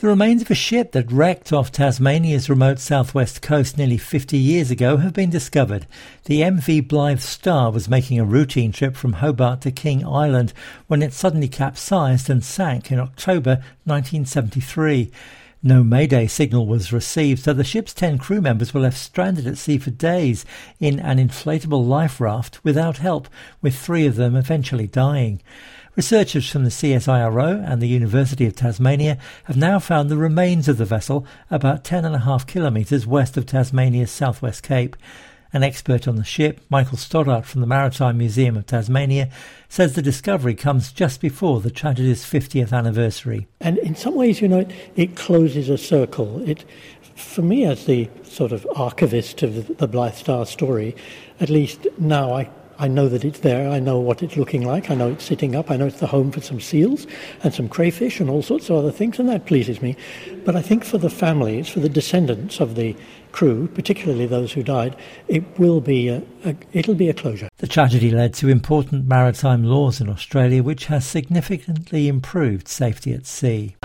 The remains of a ship that wrecked off Tasmania's remote southwest coast nearly 50 years ago have been discovered. The MV Blythe Star was making a routine trip from Hobart to King Island when it suddenly capsized and sank in October 1973. No Mayday signal was received, so the ship's 10 crew members were left stranded at sea for days in an inflatable life raft without help, with 3 of them eventually dying. Researchers from the CSIRO and the University of Tasmania have now found the remains of the vessel about 10.5 kilometres west of Tasmania's southwest cape. An expert on the ship, Michael Stoddart from the Maritime Museum of Tasmania, says the discovery comes just before the tragedy's 50th anniversary. And in some ways, it closes a circle. For me, as the sort of archivist of the Blythe Star story, at least now I know that it's there, I know what it's looking like, I know it's sitting up, I know it's the home for some seals and some crayfish and all sorts of other things, and that pleases me. But I think for the families, for the descendants of the crew, particularly those who died, it'll be a closure. The tragedy led to important maritime laws in Australia, which has significantly improved safety at sea.